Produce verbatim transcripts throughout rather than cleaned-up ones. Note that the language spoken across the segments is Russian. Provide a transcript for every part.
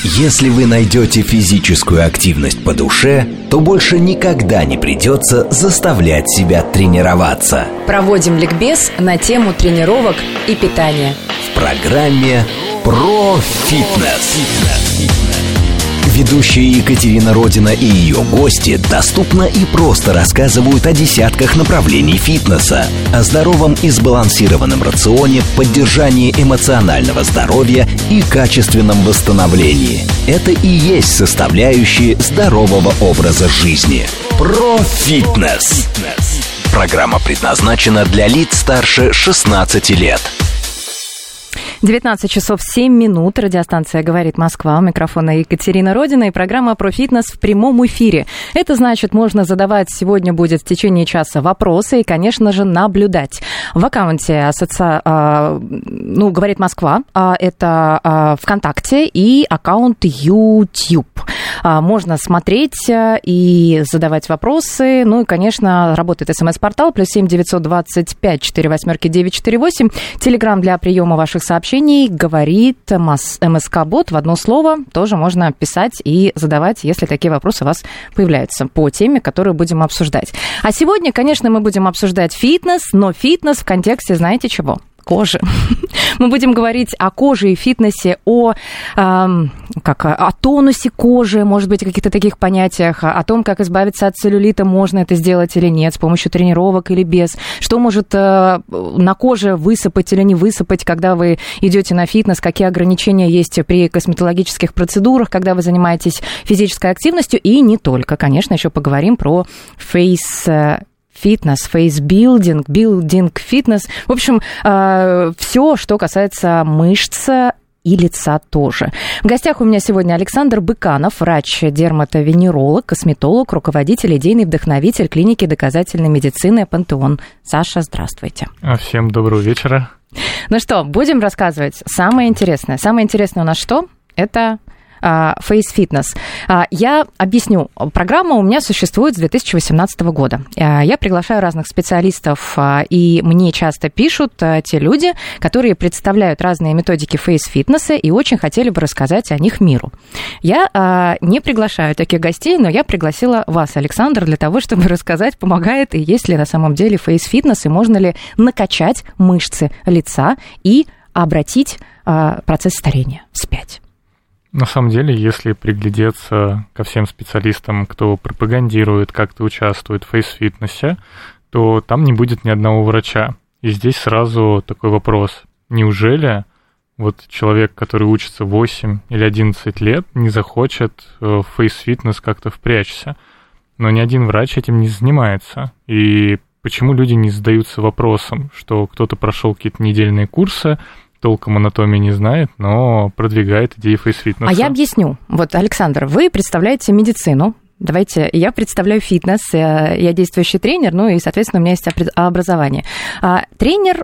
Если вы найдете физическую активность по душе, то больше никогда не придется заставлять себя тренироваться. Проводим ликбез на тему тренировок и питания в программе «Про фитнес». Ведущие Екатерина Родина и ее гости доступно и просто рассказывают о десятках направлений фитнеса, о здоровом и сбалансированном рационе, поддержании эмоционального здоровья и качественном восстановлении. Это и есть составляющие здорового образа жизни. Про фитнес. Программа предназначена для лиц старше шестнадцати лет. девятнадцать часов семь минут. Радиостанция «Говорит Москва». У микрофона Екатерина Родина и программа про фитнес в прямом эфире. Это значит, можно задавать сегодня будет в течение часа вопросы и, конечно же, наблюдать. В аккаунте асоци... ну, «Говорит Москва» это ВКонтакте и аккаунт YouTube. Можно смотреть и задавать вопросы. Ну и, конечно, работает СМС-портал плюс семь девятьсот двадцать пять четыре восьмерки девять четыре восемь. Телеграм для приема ваших сообщений. Говорит МСК-бот в одно слово. Тоже можно писать и задавать, если такие вопросы у вас появляются по теме, которую будем обсуждать. А сегодня, конечно, мы будем обсуждать фитнес, но фитнес в контексте, знаете чего? Кожи. Мы будем говорить о коже и фитнесе, о, э, как, о тонусе кожи, может быть, о каких-то таких понятиях, о том, как избавиться от целлюлита, можно это сделать или нет, с помощью тренировок или без, что может э, на коже высыпать или не высыпать, когда вы идете на фитнес, какие ограничения есть при косметологических процедурах, когда вы занимаетесь физической активностью, и не только. Конечно, еще поговорим про фейс фитнес, фейсбилдинг, билдинг, фитнес. В общем, э, все, что касается мышц и лица тоже. В гостях у меня сегодня Александр Быканов, врач-дерматовенеролог, косметолог, руководитель, идейный вдохновитель клиники доказательной медицины «Пантеон». Саша, здравствуйте. Всем доброго вечера. Ну что, будем рассказывать самое интересное. Самое интересное у нас что? Это Face Fitness. Я объясню. Программа у меня существует с две тысячи восемнадцатого года. Я приглашаю разных специалистов, и мне часто пишут те люди, которые представляют разные методики Face Fitness и очень хотели бы рассказать о них миру. Я не приглашаю таких гостей, но я пригласила вас, Александр, для того, чтобы рассказать, помогает и есть ли на самом деле Face Fitness, и можно ли накачать мышцы лица и обратить процесс старения вспять. На самом деле, если приглядеться ко всем специалистам, кто пропагандирует, как-то участвует в фейс-фитнесе, то там не будет ни одного врача. И здесь сразу такой вопрос. Неужели вот человек, который учится восемь или одиннадцать лет, не захочет в фейс-фитнес как-то впрячься? Но ни один врач этим не занимается. И почему люди не задаются вопросом, что кто-то прошел какие-то недельные курсы, толком анатомии не знает, но продвигает идеи фейс-фитнеса. А я объясню. Вот, Александр, вы представляете медицину. Давайте, я представляю фитнес, я действующий тренер, ну и, соответственно, у меня есть образование. Тренер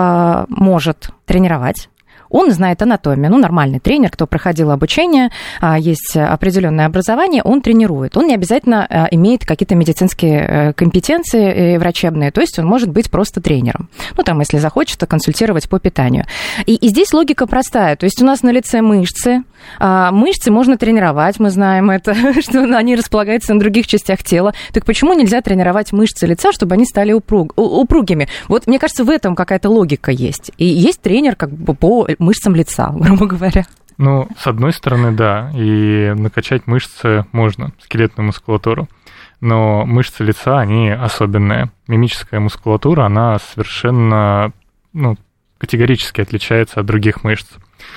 может тренировать. Он знает анатомию, ну, нормальный тренер, кто проходил обучение, есть определенное образование, он тренирует. Он не обязательно имеет какие-то медицинские компетенции врачебные, то есть он может быть просто тренером. Ну, там, если захочет, то консультировать по питанию. И, и здесь логика простая, то есть у нас на лице мышцы, мышцы можно тренировать, мы знаем это, что они располагаются на других частях тела. Так почему нельзя тренировать мышцы лица, чтобы они стали упруг, упругими? Вот, мне кажется, в этом какая-то логика есть. И есть тренер как бы по мышцам лица, грубо говоря. Ну, с одной стороны, да, и накачать мышцы можно, скелетную мускулатуру, но мышцы лица, они особенные. Мимическая мускулатура, она совершенно, ну, категорически отличается от других мышц.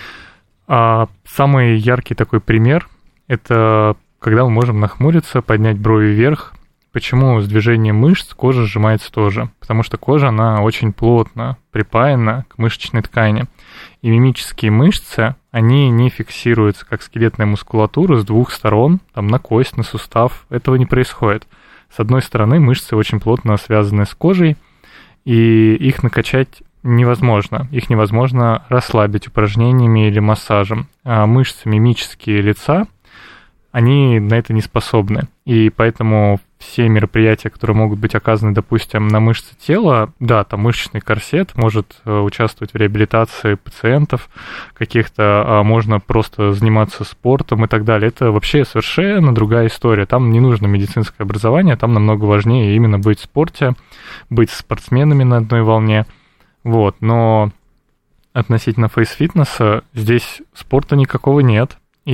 А самый яркий такой пример – это когда мы можем нахмуриться, поднять брови вверх. Почему с движением мышц кожа сжимается тоже? Потому что кожа, она очень плотно припаяна к мышечной ткани. И мимические мышцы, они не фиксируются, как скелетная мускулатура, с двух сторон, там, на кость, на сустав. Этого не происходит. С одной стороны, мышцы очень плотно связаны с кожей, и их накачать невозможно. Их невозможно расслабить упражнениями или массажем. А мышцы мимические лица они на это не способны. И поэтому все мероприятия, которые могут быть оказаны, допустим, на мышцы тела, да, там мышечный корсет может участвовать в реабилитации пациентов каких-то, можно просто заниматься спортом и так далее. Это вообще совершенно другая история. Там не нужно медицинское образование, там намного важнее именно быть в спорте, быть спортсменами на одной волне. Вот. Но относительно фейс-фитнеса здесь спорта никакого нет.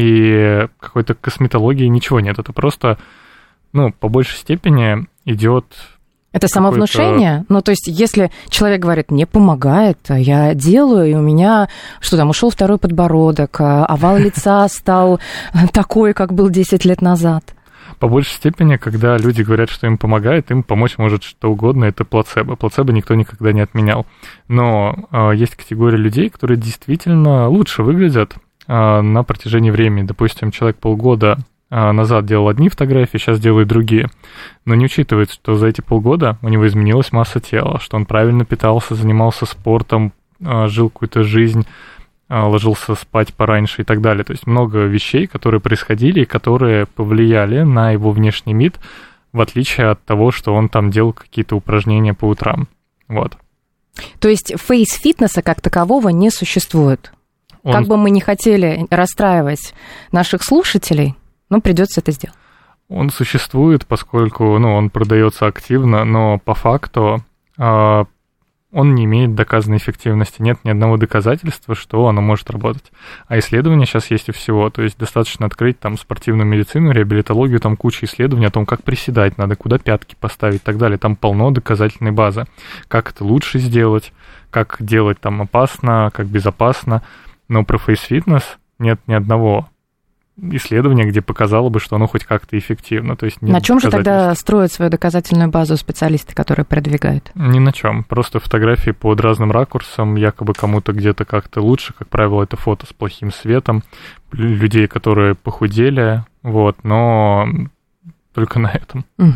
И какой-то косметологии ничего нет. Это просто, ну, по большей степени идет... Это самовнушение? Ну, то есть, если человек говорит, не помогает, я делаю, и у меня, что там, ушел второй подбородок, овал лица стал такой, как был десять лет назад. По большей степени, когда люди говорят, что им помогает, им помочь может что угодно, это плацебо. Плацебо никто никогда не отменял. Но э, есть категория людей, которые действительно лучше выглядят на протяжении времени. Допустим, человек полгода назад делал одни фотографии, сейчас делает другие. Но не учитывается, что за эти полгода у него изменилась масса тела, что он правильно питался, занимался спортом, жил какую-то жизнь, ложился спать пораньше и так далее. То есть много вещей, которые происходили и которые повлияли на его внешний вид, в отличие от того, что он там делал какие-то упражнения по утрам. Вот. То есть фейс-фитнеса как такового не существует? Он... Как бы мы ни хотели расстраивать наших слушателей, но придется это сделать. Он существует, поскольку ну, он продается активно, но по факту э, он не имеет доказанной эффективности. Нет ни одного доказательства, что оно может работать. А исследования сейчас есть у всего. То есть достаточно открыть там спортивную медицину, реабилитологию, там куча исследований о том, как приседать надо, куда пятки поставить и так далее. Там полно доказательной базы. Как это лучше сделать, как делать там опасно, как безопасно. Но про фейс-фитнес нет ни одного исследования, где показало бы, что оно хоть как-то эффективно. То есть на чем же тогда строят свою доказательную базу специалисты, которые продвигают? Ни на чем. Просто фотографии под разным ракурсом, якобы кому-то где-то как-то лучше. Как правило, это фото с плохим светом, людей, которые похудели, вот, но только на этом. Угу.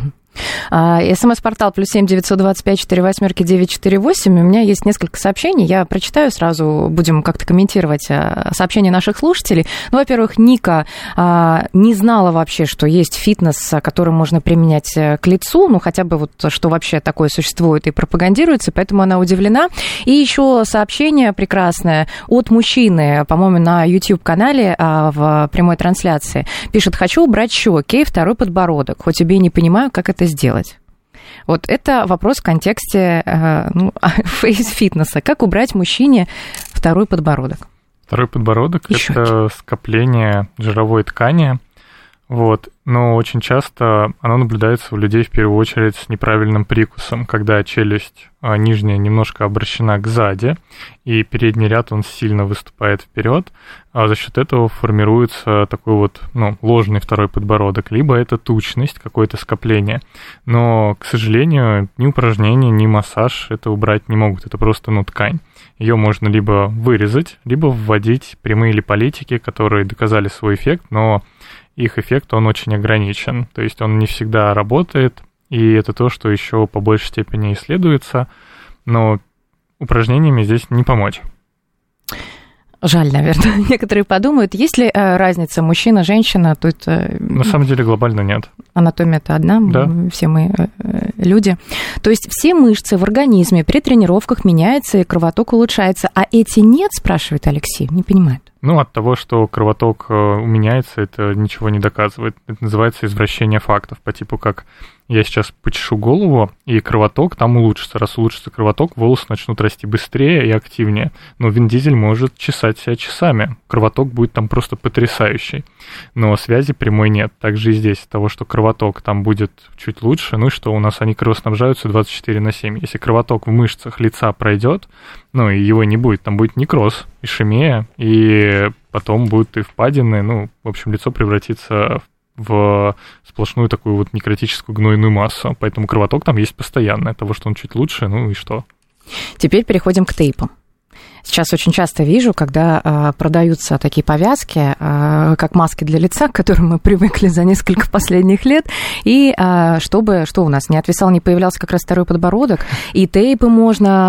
СМС-портал плюс семь девятьсот двадцать пять четыре восьмерки девять четыре восемь. У меня есть несколько сообщений. Я прочитаю сразу, будем как-то комментировать сообщения наших слушателей. Ну, во-первых, Ника не знала вообще, что есть фитнес, который можно применять к лицу, ну, хотя бы вот что вообще такое существует и пропагандируется, поэтому она удивлена. И еще сообщение прекрасное от мужчины, по-моему, на YouTube-канале в прямой трансляции. Пишет: хочу убрать щеки, второй подбородок, хоть тебе и не понимаю, как это сделать. Вот это вопрос в контексте ну, фейс-фитнеса. Как убрать мужчине второй подбородок? Второй подбородок – Еще это очень. скопление жировой ткани. Вот. Но очень часто оно наблюдается у людей в первую очередь с неправильным прикусом, когда челюсть нижняя немножко обращена к сзади, и передний ряд он сильно выступает вперед, а за счет этого формируется такой вот ну, ложный второй подбородок, либо это тучность, какое-то скопление. Но, к сожалению, ни упражнения, ни массаж это убрать не могут, это просто ну, ткань. Ее можно либо вырезать, либо вводить прямые липолитики, которые доказали свой эффект, но их эффект, он очень ограничен, то есть он не всегда работает, и это то, что еще по большей степени исследуется, но упражнениями здесь не помочь. Жаль, наверное. Некоторые подумают, есть ли разница мужчина-женщина, тут... На самом деле глобально нет. Анатомия-то одна, да. Все мы люди. То есть все мышцы в организме при тренировках меняются, и кровоток улучшается, а эти нет, спрашивает Алексей, не понимает. Ну, от того, что кровоток меняется, это ничего не доказывает. Это называется извращение фактов, по типу как я сейчас почешу голову, и кровоток там улучшится. Раз улучшится кровоток, волосы начнут расти быстрее и активнее. Но Вин Дизель может чесать себя часами. Кровоток будет там просто потрясающий. Но связи прямой нет. Также и здесь от того, что кровоток там будет чуть лучше, ну и что у нас они кровоснабжаются двадцать четыре на семь. Если кровоток в мышцах лица пройдет, ну и его не будет, там будет некроз, ишемия, и потом будут и впадины, ну, в общем, лицо превратится в сплошную такую вот некротическую гнойную массу. Поэтому кровоток там есть постоянно. От того, что он чуть лучше, ну и что? Теперь переходим к тейпам. Сейчас очень часто вижу, когда э, продаются такие повязки, э, как маски для лица, к которым мы привыкли за несколько последних лет, и э, чтобы, что у нас, не отвисал, не появлялся как раз второй подбородок, и тейпы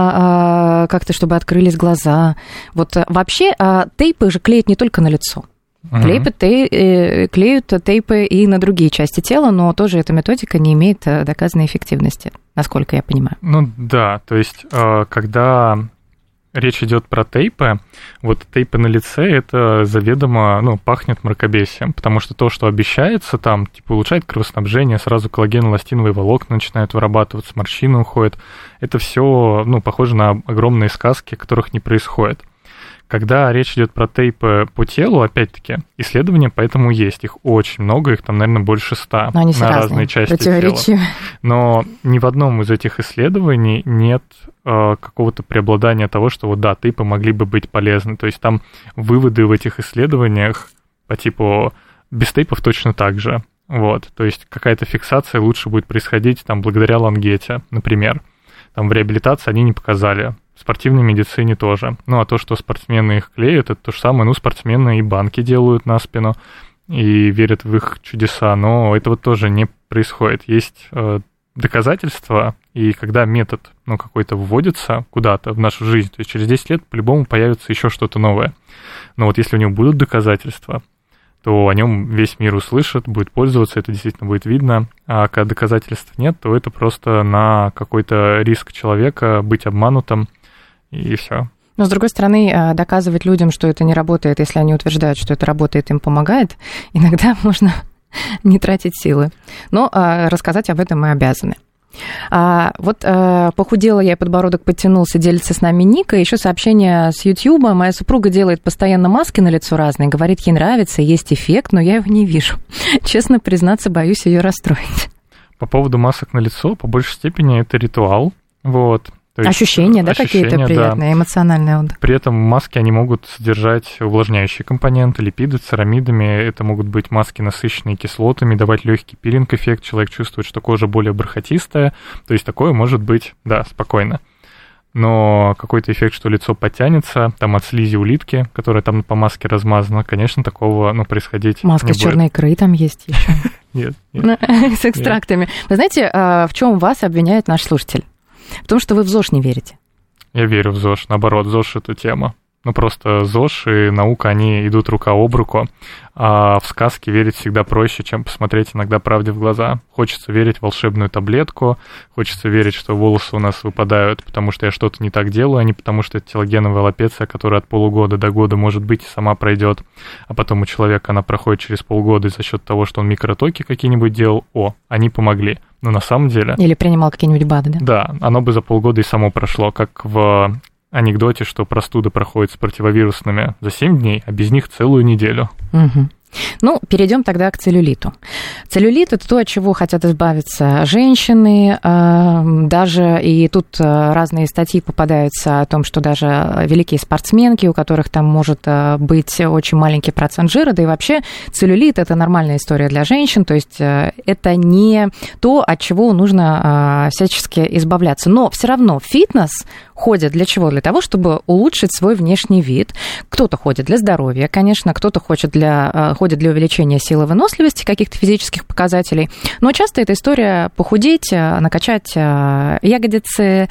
можно э, как-то, чтобы открылись глаза. Вот э, вообще э, тейпы же клеят не только на лицо. Угу. Клеят, тей, клеют тейпы и на другие части тела, но тоже эта методика не имеет доказанной эффективности, насколько я понимаю. Ну да, то есть когда речь идет про тейпы, вот тейпы на лице, это заведомо, ну, пахнет мракобесием, потому что то, что обещается там, типа, улучшает кровоснабжение, сразу коллаген-эластиновые волокна начинают вырабатываться, морщины уходят, это все, ну, похоже на огромные сказки, которых не происходит. Когда речь идет про тейпы по телу, опять-таки, исследования поэтому есть. Их очень много, их там, наверное, больше ста на разные, разные части тела. Но ни в одном из этих исследований нет э, какого-то преобладания того, что вот да, тейпы могли бы быть полезны. То есть там выводы в этих исследованиях по типу без тейпов точно так же. Вот. То есть какая-то фиксация лучше будет происходить там благодаря лангете, например. Там в реабилитации они не показали. В спортивной медицине тоже. Ну, а то, что спортсмены их клеят, это то же самое. Ну, спортсмены и банки делают на спину и верят в их чудеса, но этого тоже не происходит. Есть э, доказательства, и когда метод, ну, какой-то вводится куда-то в нашу жизнь, то есть через десять лет по-любому появится еще что-то новое. Но вот если у него будут доказательства, то о нем весь мир услышит, будет пользоваться, это действительно будет видно. А когда доказательств нет, то это просто на какой-то риск человека быть обманутым, и все. Но, с другой стороны, доказывать людям, что это не работает, если они утверждают, что это работает, им помогает, иногда можно не тратить силы. Но рассказать об этом мы обязаны. А, вот а, похудела я, и подбородок подтянулся, делится с нами Ника. Еще сообщение с Ютьюба. Моя супруга делает постоянно маски на лицо разные, говорит, ей нравится, есть эффект, но я его не вижу. Честно признаться, боюсь ее расстроить. По поводу масок на лицо, по большей степени это ритуал. Вот. То есть ощущения, да, какие-то приятные, да. Эмоциональные отдых. При этом маски, они могут содержать увлажняющие компоненты, липиды, церамидами. Это могут быть маски, насыщенные кислотами, давать легкий пилинг-эффект. Человек чувствует, что кожа более бархатистая. То есть такое может быть, да, спокойно. Но какой-то эффект, что лицо подтянется, там от слизи улитки, которая там по маске размазана, конечно, такого, ну, происходить Маска не с черной икры там есть еще. Нет, нет. С экстрактами. Вы знаете, в чем вас обвиняет наш слушатель? В том, что вы в ЗОЖ не верите. Я верю в ЗОЖ. Наоборот, ЗОЖ — это тема. Ну, просто ЗОЖ и наука, они идут рука об руку. А в сказки верить всегда проще, чем посмотреть иногда правде в глаза. Хочется верить в волшебную таблетку, хочется верить, что волосы у нас выпадают, потому что я что-то не так делаю, а не потому что это телогеновая аллопеция, которая от полугода до года, может быть, и сама пройдет. А потом у человека она проходит через полгода, и за счет того, что он микротоки какие-нибудь делал, о, они помогли. Но на самом деле... Или принимал какие-нибудь БАДы, да? Да, оно бы за полгода и само прошло, как в анекдоте, что простуда проходит с противовирусными за семь дней, а без них целую неделю. Угу. Ну, перейдем тогда к целлюлиту. Целлюлит – это то, от чего хотят избавиться женщины. Даже, и тут разные статьи попадаются о том, что даже великие спортсменки, у которых там может быть очень маленький процент жира, да и вообще целлюлит – это нормальная история для женщин, то есть это не то, от чего нужно всячески избавляться. Но все равно фитнес ходит для чего? Для того, чтобы улучшить свой внешний вид. Кто-то ходит для здоровья, конечно, кто-то хочет для... ходит для увеличения силы выносливости, каких-то физических показателей. Но часто эта история похудеть, накачать ягодицы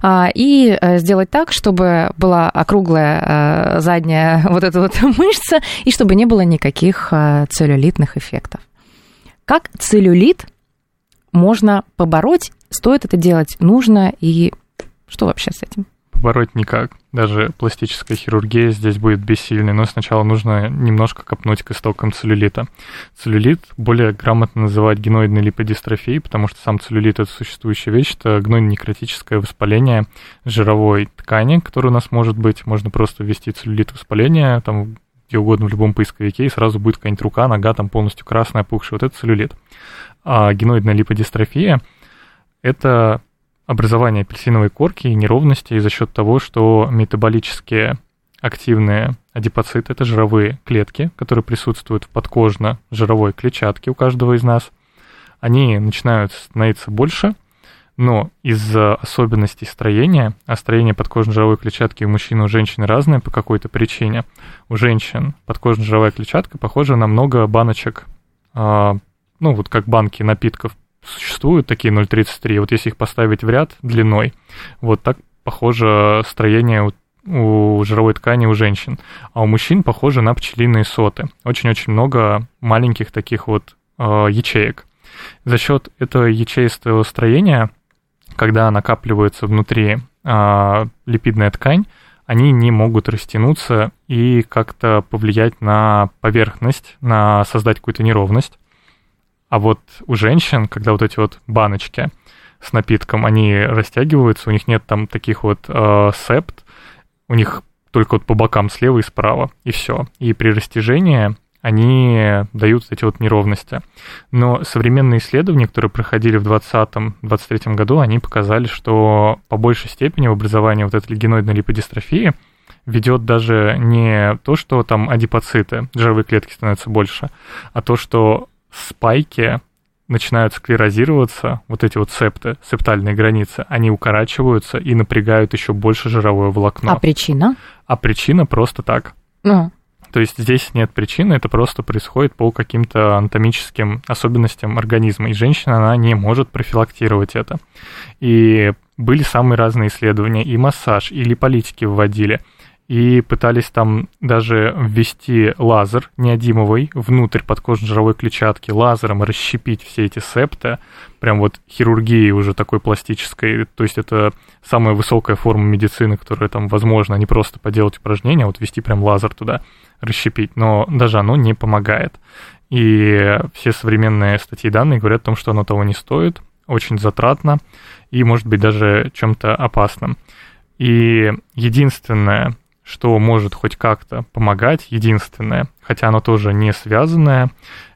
и сделать так, чтобы была округлая задняя вот эта вот мышца, и чтобы не было никаких целлюлитных эффектов. Как целлюлит можно побороть? Стоит это делать? Нужно? И что вообще с этим? Побороть никак. Даже пластическая хирургия здесь будет бессильной, но сначала нужно немножко копнуть к истокам целлюлита. Целлюлит более грамотно называть геноидной липодистрофией, потому что сам целлюлит — это существующая вещь, это гнойно-некротическое воспаление жировой ткани, которое у нас может быть. Можно просто ввести целлюлит воспаления, там, где угодно в любом поисковике, и сразу будет какая-нибудь рука, нога там полностью красная, опухшая. Вот это целлюлит. А геноидная липодистрофия — это образование апельсиновой корки и неровностей за счет того, что метаболически активные адипоциты, это жировые клетки, которые присутствуют в подкожно-жировой клетчатке у каждого из нас, они начинают становиться больше, но из-за особенностей строения, а строение подкожно-жировой клетчатки у мужчин и у женщин разное по какой-то причине, у женщин подкожно-жировая клетчатка похожа на много баночек, ну вот как банки напитков, существуют такие ноль тридцать три, вот если их поставить в ряд длиной, вот так похоже строение у у жировой ткани у женщин, а у мужчин похоже на пчелиные соты. Очень-очень много маленьких таких вот э, ячеек. За счет этого ячеистого строения, когда накапливается внутри э, липидная ткань, они не могут растянуться и как-то повлиять на поверхность, на создать какую-то неровность. А вот у женщин, когда вот эти вот баночки с напитком, они растягиваются, у них нет там таких вот э, септ, у них только вот по бокам слева и справа, и все. И при растяжении они дают эти вот неровности. Но современные исследования, которые проходили в двадцатом-двадцать третьем году, они показали, что по большей степени в образовании вот этой геноидной липодистрофии ведет даже не то, что там адипоциты, жировые клетки становятся больше, а то, что спайки начинают склерозироваться, вот эти вот септы, септальные границы, они укорачиваются и напрягают еще больше жировое волокно. А причина? А причина просто так. Ну. То есть здесь нет причины, это просто происходит по каким-то анатомическим особенностям организма, и женщина, она не может профилактировать это. И были самые разные исследования, и массаж, и липолитики вводили, и пытались там даже ввести лазер неодимовый внутрь подкожной жировой клетчатки, лазером расщепить все эти септы, прям вот хирургии уже такой пластической, то есть это самая высокая форма медицины, которая там возможно, не просто поделать упражнения, а вот ввести прям лазер туда, расщепить, но даже оно не помогает. И все современные статьи и данные говорят о том, что оно того не стоит, очень затратно и может быть даже чем-то опасным. И единственное, что может хоть как-то помогать, единственное, хотя оно тоже не связанное,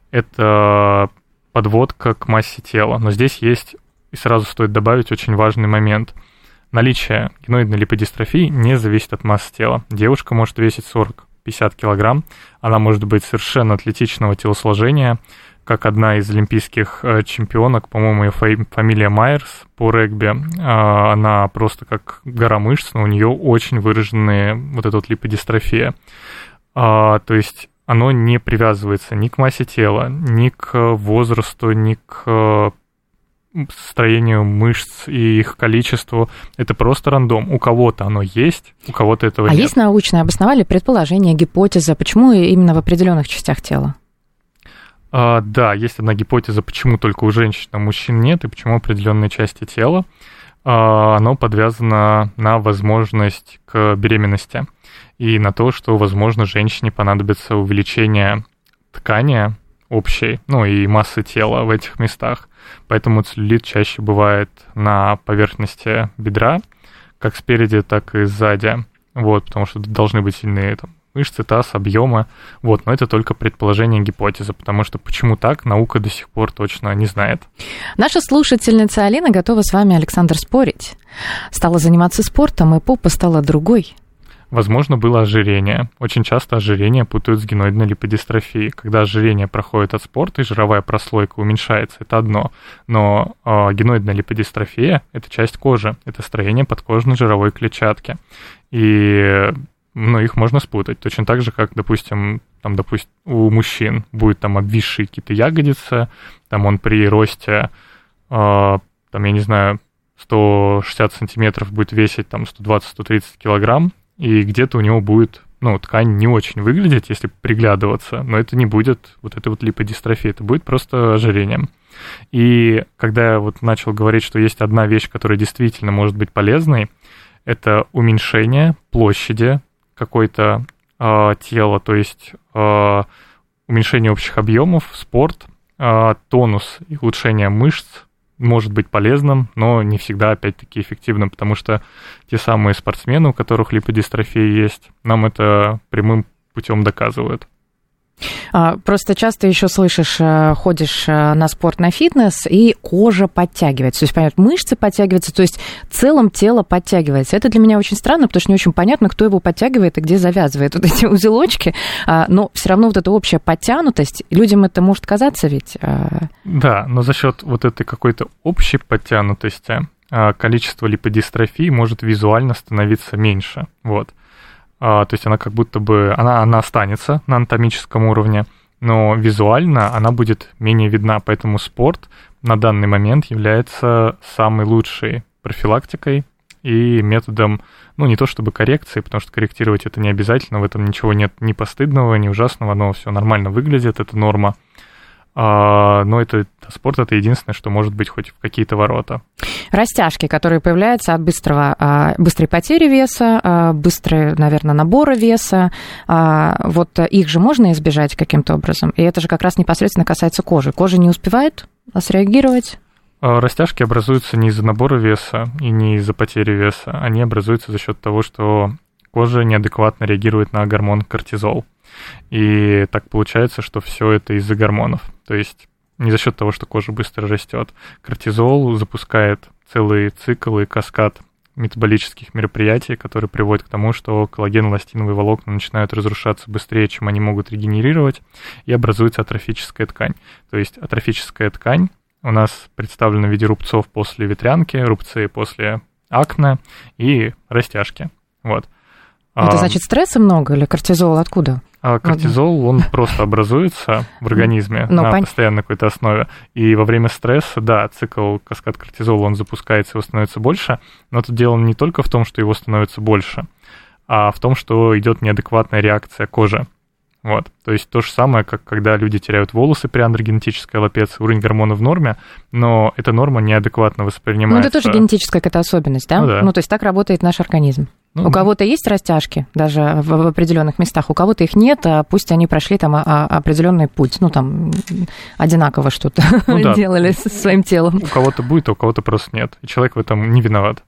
это подводка к массе тела. Но здесь есть, и сразу стоит добавить, очень важный момент. Наличие геноидной липодистрофии не зависит от массы тела. Девушка может весить сорок-пятьдесят килограмм, она может быть совершенно атлетичного телосложения, как одна из олимпийских чемпионок, по-моему, ее фамилия Майерс по регби, она просто как гора мышц, но у нее очень выраженная вот эта вот липодистрофия. То есть оно не привязывается ни к массе тела, ни к возрасту, ни к строению мышц и их количеству. Это просто рандом. У кого-то оно есть, у кого-то этого а нет. А есть научное обоснование, предположение, гипотеза, почему именно в определенных частях тела? Uh, да, есть одна гипотеза, почему только у женщин, а у мужчин нет, и почему определенные части тела. Uh, оно подвязано на возможность к беременности и на то, что, возможно, женщине понадобится увеличение ткани общей, ну и массы тела в этих местах. Поэтому целлюлит чаще бывает на поверхности бедра, как спереди, так и сзади. Вот, потому что должны быть сильные там мышцы, таз, объемы. Вот, но это только предположение, гипотеза, потому что почему так, наука до сих пор точно не знает. Наша слушательница Алина готова с вами, Александр, спорить. Стала заниматься спортом, и попа стала другой. Возможно, было ожирение. Очень часто ожирение путают с геноидной липодистрофией. Когда ожирение проходит от спорта и жировая прослойка уменьшается, это одно. Но э, геноидная липодистрофия – это часть кожи, это строение подкожной жировой клетчатки. И ну, их можно спутать. Точно так же, как, допустим, там, допустим, у мужчин будет там обвисшие какие-то ягодицы, там он при росте, э, там, я не знаю, сто шестьдесят сантиметров будет весить там сто двадцать - сто тридцать килограмм, и где-то у него будет, ну, ткань не очень выглядеть, если приглядываться, но это не будет вот этой вот липодистрофии, это будет просто ожирением. И когда я вот начал говорить, что есть одна вещь, которая действительно может быть полезной, это уменьшение площади какой-то э, тела, то есть э, уменьшение общих объемов, спорт, э, тонус и улучшение мышц может быть полезным, но не всегда, опять-таки, эффективным, потому что те самые спортсмены, у которых липодистрофия есть, нам это прямым путем доказывают. Просто часто еще слышишь, ходишь на спорт, на фитнес, и кожа подтягивается. То есть, понятно, мышцы подтягиваются, то есть в целом тело подтягивается. Это для меня очень странно, потому что не очень понятно, кто его подтягивает и где завязывает вот эти узелочки. Но все равно вот эта общая подтянутость, людям это может казаться ведь... Да, но за счет вот этой какой-то общей подтянутости количество липодистрофии может визуально становиться меньше. Вот. То есть она как будто бы, она, она останется на анатомическом уровне, но визуально она будет менее видна, поэтому спорт на данный момент является самой лучшей профилактикой и методом, ну, не то чтобы коррекции, потому что корректировать это не обязательно, в этом ничего нет ни постыдного, ни ужасного, оно все нормально выглядит, это норма. Но это спорт, это единственное, что может быть хоть в какие-то ворота. Растяжки, которые появляются от быстрого, быстрой потери веса, быстрой, наверное, набора веса, вот их же можно избежать каким-то образом, и это же как раз непосредственно касается кожи. Кожа не успевает среагировать? Растяжки образуются не из-за набора веса и не из-за потери веса, они образуются за счет того, что кожа неадекватно реагирует на гормон кортизол. И так получается, что все это из-за гормонов. То есть не за счет того, что кожа быстро растет. Кортизол запускает целый цикл и каскад метаболических мероприятий, которые приводят к тому, что коллаген-эластиновые волокна начинают разрушаться быстрее, чем они могут регенерировать, и образуется атрофическая ткань. То есть атрофическая ткань у нас представлена в виде рубцов после ветрянки, рубцы после акне и растяжки. Вот. Это значит, стресса много или кортизол откуда? А кортизол, он просто образуется в организме ну, на пон... постоянной какой-то основе. И во время стресса, да, цикл, каскад кортизола, он запускается, его становится больше. Но тут дело не только в том, что его становится больше, а в том, что идет неадекватная реакция кожи. Вот. То есть то же самое, как когда люди теряют волосы при андрогенетической аллопеции, уровень гормонов в норме, но эта норма неадекватно воспринимается. Ну, это тоже генетическая какая-то особенность, да? Ну, да. Ну, то есть так работает наш организм. Ну, у кого-то есть растяжки даже в, в определенных местах, у кого-то их нет, а пусть они прошли там а, а, определенный путь, ну, там, одинаково что-то ну, да. делали со своим телом. У кого-то будет, а у кого-то просто нет. И человек в этом не виноват.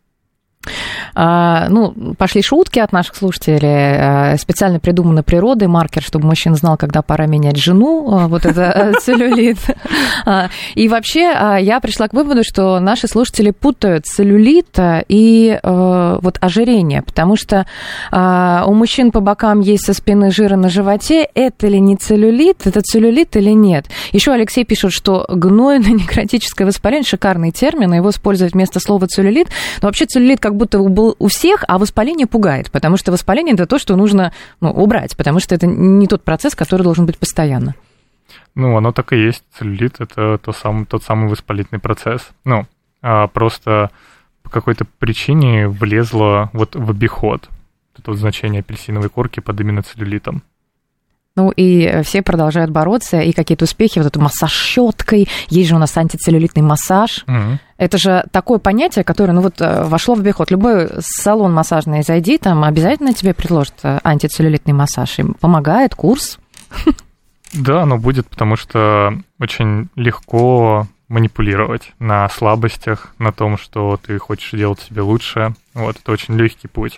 А, ну, пошли шутки от наших слушателей. Специально придуманы природой маркер, чтобы мужчина знал, когда пора менять жену. Вот это целлюлит. И вообще я пришла к выводу, что наши слушатели путают целлюлит и вот ожирение, потому что у мужчин по бокам есть со спины жира на животе. Это ли не целлюлит? Это целлюлит или нет? Еще Алексей пишет, что гнойно-некротическое воспаление, шикарный термин, его использовать вместо слова целлюлит. Но вообще целлюлит как будто был у всех, а воспаление пугает, потому что воспаление – это то, что нужно ну, убрать, потому что это не тот процесс, который должен быть постоянно. Ну, оно так и есть. Целлюлит – это то сам, тот самый воспалительный процесс. Ну, а просто по какой-то причине влезло вот в обиход это вот значение апельсиновой корки под именно целлюлитом. Ну, и все продолжают бороться, и какие-то успехи, вот эту массаж щеткой, есть же у нас антицеллюлитный массаж. Mm-hmm. Это же такое понятие, которое, ну, вот вошло в обиход. Любой салон массажный зайди, там обязательно тебе предложат антицеллюлитный массаж, им помогает курс. Да, оно будет, потому что очень легко манипулировать на слабостях, на том, что ты хочешь делать себе лучше. Вот, это очень легкий путь.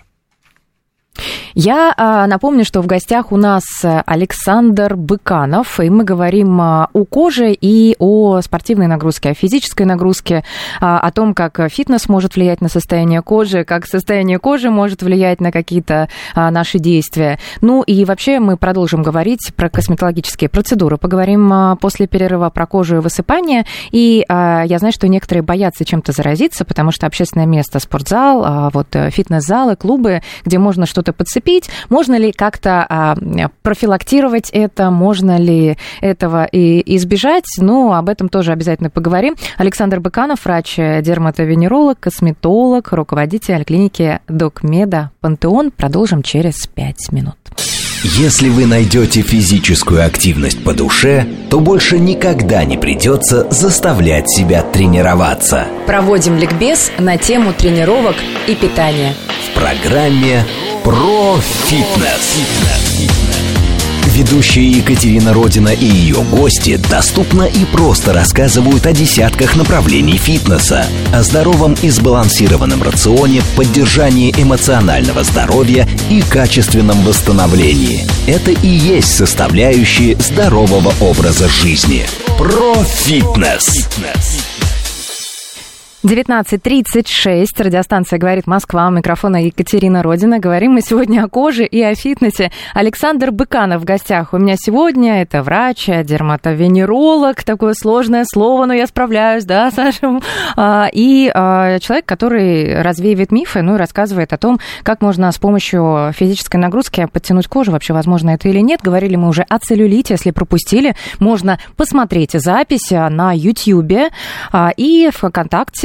Я а, напомню, что в гостях у нас Александр Быканов, и мы говорим а, о коже и о спортивной нагрузке, о физической нагрузке, а, о том, как фитнес может влиять на состояние кожи, как состояние кожи может влиять на какие-то а, наши действия. Ну и вообще мы продолжим говорить про косметологические процедуры. Поговорим а, после перерыва про кожу и высыпание. И а, я знаю, что некоторые боятся чем-то заразиться, потому что общественное место, спортзал, а, вот фитнес-залы, клубы, где можно что-то подцепить. Можно ли как-то а, профилактировать это? Можно ли этого и избежать? Ну, об этом тоже обязательно поговорим. Александр Быканов, врач-дерматовенеролог, косметолог, руководитель клиники Докмеда Пантеон. Продолжим через пять минут. Если вы найдете физическую активность по душе, то больше никогда не придется заставлять себя тренироваться. Проводим ликбез на тему тренировок и питания. В программе «Про фитнес». Ведущая Екатерина Родина и ее гости доступно и просто рассказывают о десятках направлений фитнеса, о здоровом и сбалансированном рационе, поддержании эмоционального здоровья и качественном восстановлении. Это и есть составляющие здорового образа жизни. Про фитнес. девятнадцать тридцать шесть. Радиостанция «Говорит Москва». У микрофона Екатерина Родина. Говорим мы сегодня о коже и о фитнесе. Александр Быканов в гостях у меня сегодня. Это врач, дерматовенеролог. Такое сложное слово, но я справляюсь, да, Саша? И человек, который развеивает мифы, ну и рассказывает о том, как можно с помощью физической нагрузки подтянуть кожу. Вообще, возможно это или нет. Говорили мы уже о целлюлите. Если пропустили, можно посмотреть запись на Ютьюбе и ВКонтакте.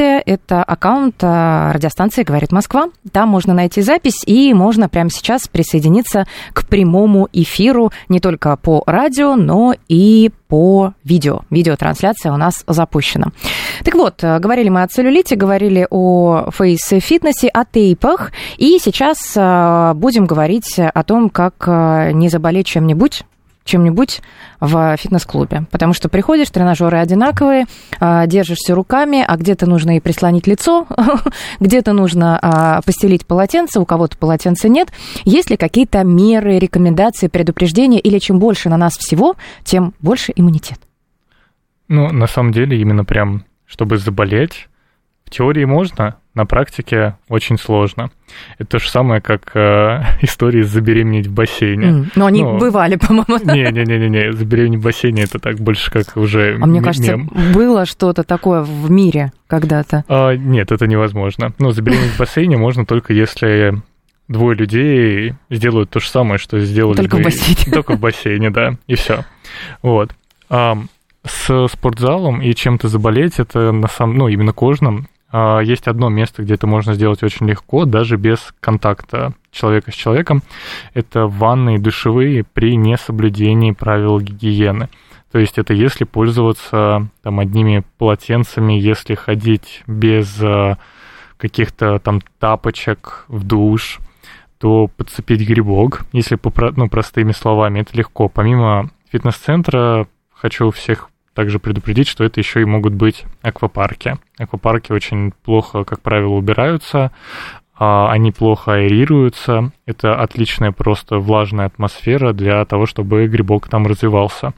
ВКонтакте, это аккаунт радиостанции «Говорит Москва». Там можно найти запись, и можно прямо сейчас присоединиться к прямому эфиру не только по радио, но и по видео. Видеотрансляция у нас запущена. Так вот, говорили мы о целлюлите, говорили о фейс-фитнесе, о тейпах, и сейчас будем говорить о том, как не заболеть чем-нибудь, чем-нибудь в фитнес-клубе. Потому что приходишь, тренажеры одинаковые, держишься руками, а где-то нужно и прислонить лицо, где-то нужно постелить полотенце, у кого-то полотенца нет. Есть ли какие-то меры, рекомендации, предупреждения, или чем больше на нас всего, тем больше иммунитет? Ну, на самом деле, именно прям, чтобы заболеть, в теории можно, на практике очень сложно. Это то же самое, как э, истории забеременеть в бассейне. Mm, но они ну, бывали, по-моему. Не-не-не, забеременеть в бассейне это так больше как уже А м- мне кажется, мем. Было что-то такое в мире когда-то. А, нет, это невозможно. Ну, забеременеть в бассейне можно только если двое людей сделают то же самое, что сделали только бы... в бассейне. Только в бассейне, да, и все. Вот. А, с спортзалом и чем-то заболеть, это на самом... ну, именно кожным, есть одно место, где это можно сделать очень легко, даже без контакта человека с человеком. Это ванны и душевые при несоблюдении правил гигиены. То есть это если пользоваться там одними полотенцами, если ходить без каких-то там тапочек в душ, то подцепить грибок, если по, ну, простыми словами, это легко. Помимо фитнес-центра хочу всех также предупредить, что это еще и могут быть аквапарки. Аквапарки очень плохо, как правило, убираются, они плохо аэрируются. Это отличная просто влажная атмосфера для того, чтобы грибок там развивался.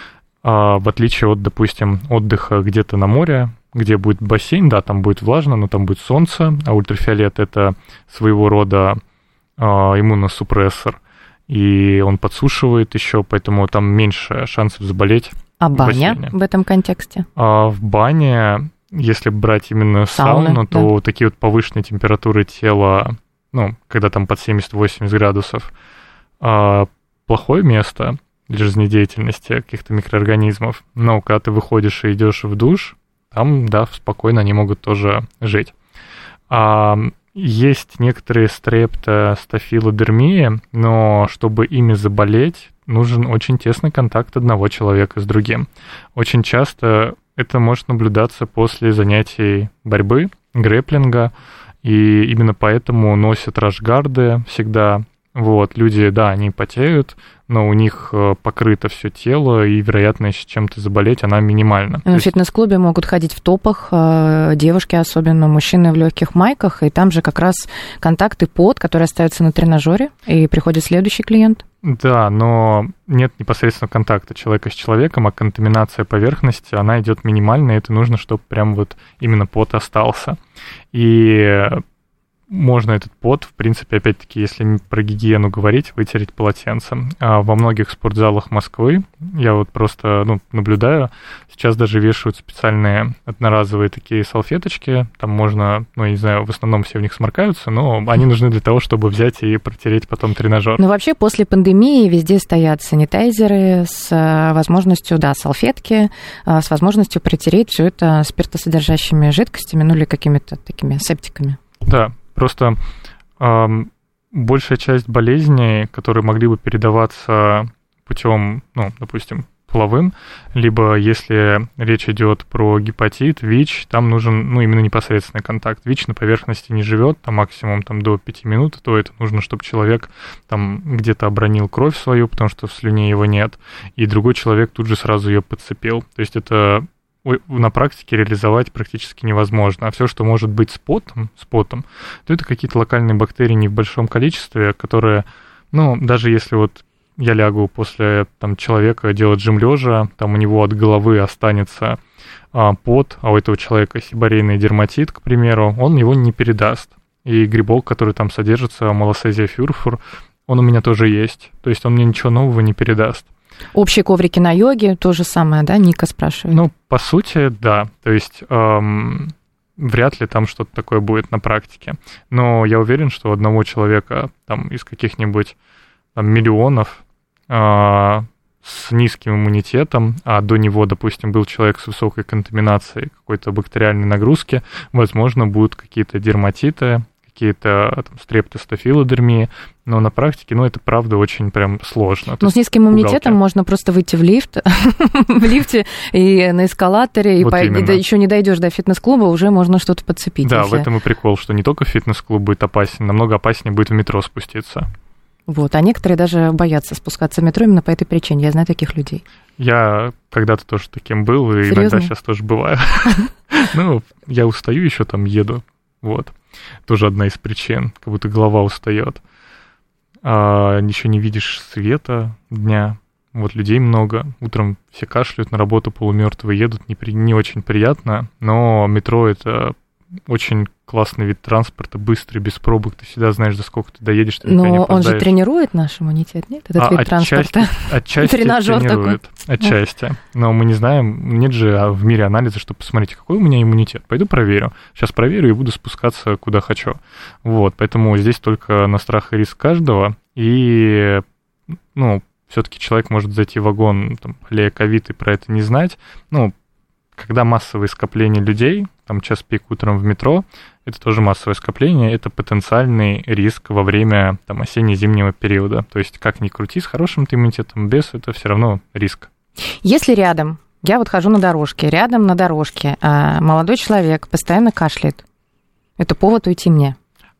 В отличие от, допустим, отдыха где-то на море, где будет бассейн, да, там будет влажно, но там будет солнце, а ультрафиолет — это своего рода иммуносупрессор, и он подсушивает еще, поэтому там меньше шансов заболеть. А баня в, в этом контексте? А в бане, если брать именно сауну, Сауны, то да. Такие вот повышенные температуры тела, ну, когда там под семьдесят-восемьдесят градусов, а, плохое место для жизнедеятельности каких-то микроорганизмов. Но когда ты выходишь и идешь в душ, там, да, спокойно они могут тоже жить. А, есть некоторые стрептостафилодермии, но чтобы ими заболеть, нужен очень тесный контакт одного человека с другим. Очень часто это может наблюдаться после занятий борьбы, грэпплинга, и именно поэтому носят рашгарды всегда. Вот, люди, да, они потеют, но у них покрыто все тело, и вероятность чем-то заболеть, она минимальна. В фитнес-клубе могут ходить в топах, девушки, особенно мужчины в легких майках, и там же как раз контакт и пот, который остается на тренажере, и приходит следующий клиент. Да, но нет непосредственного контакта человека с человеком, а контаминация поверхности, она идет минимальная, и это нужно, чтобы прям вот именно пот остался. И можно этот пот, в принципе, опять-таки, если про гигиену говорить, вытереть полотенцем. А во многих спортзалах Москвы, я вот просто ну, наблюдаю, сейчас даже вешают специальные одноразовые такие салфеточки, там можно, ну, я не знаю, в основном все в них сморкаются, но они нужны для того, чтобы взять и протереть потом тренажер. Ну, вообще, после пандемии везде стоят санитайзеры с возможностью, да, салфетки, с возможностью протереть все это спиртосодержащими жидкостями, ну, или какими-то такими септиками. Да. Просто э, большая часть болезней, которые могли бы передаваться путем, ну, допустим, половым, либо если речь идет про гепатит, ВИЧ, там нужен, ну, именно непосредственный контакт. ВИЧ на поверхности не живет, там максимум там, до пяти минут, то это нужно, чтобы человек там где-то обронил кровь свою, потому что в слюне его нет, и другой человек тут же сразу ее подцепил. То есть это на практике реализовать практически невозможно. А все, что может быть с потом, с потом, то это какие-то локальные бактерии не в большом количестве, которые, ну, даже если вот я лягу после там, человека делать жим лежа, там у него от головы останется а, пот, а у этого человека сибарейный дерматит, к примеру, он его не передаст. И грибок, который там содержится, Малосезия фюрфур, он у меня тоже есть. То есть он мне ничего нового не передаст. Общие коврики на йоге, то же самое, да, Ника спрашивает? Ну, по сути, да. То есть эм, вряд ли там что-то такое будет на практике. Но я уверен, что у одного человека там из каких-нибудь там, миллионов э, с низким иммунитетом, а до него, допустим, был человек с высокой контаминацией какой-то бактериальной нагрузки, возможно, будут какие-то дерматиты, какие-то там, стрептостофилодермии, но на практике, ну, это правда очень прям сложно. Ну, с низким иммунитетом можно просто выйти в лифт, в лифте и на эскалаторе, и еще не дойдешь до фитнес-клуба, уже можно что-то подцепить. Да, в этом и прикол, что не только фитнес-клуб будет опасен, намного опаснее будет в метро спуститься. Вот, а некоторые даже боятся спускаться в метро именно по этой причине. Я знаю таких людей. Я когда-то тоже таким был, и Серьезно? иногда сейчас тоже бываю. Ну, я устаю, еще там еду, вот. Тоже одна из причин, как будто голова устает. А, еще не видишь света дня, вот людей много. Утром все кашляют, на работу полумертвые едут, не, при, не очень приятно, но метро — это очень классный вид транспорта, быстрый, без пробок, ты всегда знаешь, за сколько ты доедешь, ты никогда не опоздаешь. Но он же тренирует наш иммунитет, нет? Этот а, вид отчасти, транспорта. Отчасти тренирует, такой. Отчасти. Но мы не знаем, нет же в мире анализа, чтобы посмотреть, какой у меня иммунитет. Пойду проверю. Сейчас проверю и буду спускаться куда хочу. Вот, поэтому здесь только на страх и риск каждого. И, ну, все-таки человек может зайти в вагон, там, болея ковид, и про это не знать. Ну, когда массовые скопления людей, там час пик утром в метро, это тоже массовое скопление, это потенциальный риск во время там, осенне-зимнего периода. То есть, как ни крути, с хорошим ты иммунитетом, без, это все равно риск. Если рядом, я вот хожу на дорожке, рядом на дорожке а молодой человек постоянно кашляет, это повод уйти мне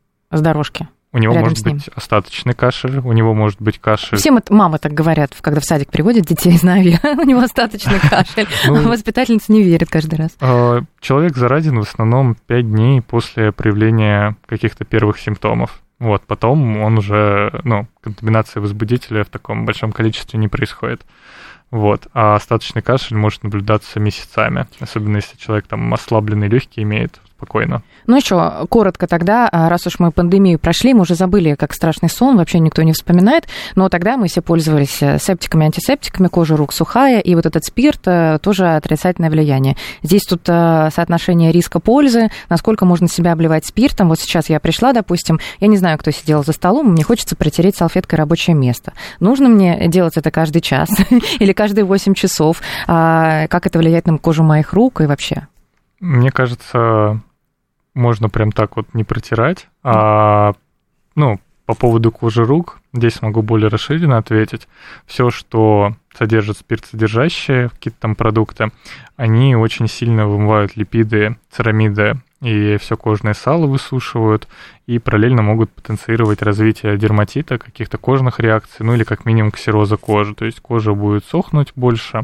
с дорожки. У него может быть остаточный кашель, у него может быть кашель... Всем это мамы так говорят, когда в садик приводят детей, знаю я, у него остаточный кашель, а воспитательница не верит каждый раз. Человек заразен в основном пять дней после проявления каких-то первых симптомов. Вот, потом он уже, ну, контаминация возбудителя в таком большом количестве не происходит. Вот, а остаточный кашель может наблюдаться месяцами, особенно если человек там ослабленные легкие имеет, спокойно. Ну еще коротко тогда, раз уж мы пандемию прошли, мы уже забыли, как страшный сон, вообще никто не вспоминает, но тогда мы все пользовались септиками, антисептиками, кожа рук сухая, и вот этот спирт тоже отрицательное влияние. Здесь тут соотношение риска-пользы, насколько можно себя обливать спиртом. Вот сейчас я пришла, допустим, я не знаю, кто сидел за столом, мне хочется протереть салфеткой рабочее место. Нужно мне делать это каждый час или каждые восемь часов? Как это влияет на кожу моих рук и вообще? Мне кажется, можно прям так вот не протирать. А, ну, по поводу кожи рук, здесь могу более расширенно ответить. Все, что содержит спиртсодержащие какие-то там продукты, они очень сильно вымывают липиды, церамиды, и все кожное сало высушивают, и параллельно могут потенцировать развитие дерматита, каких-то кожных реакций, ну или как минимум ксероза кожи. То есть кожа будет сохнуть больше.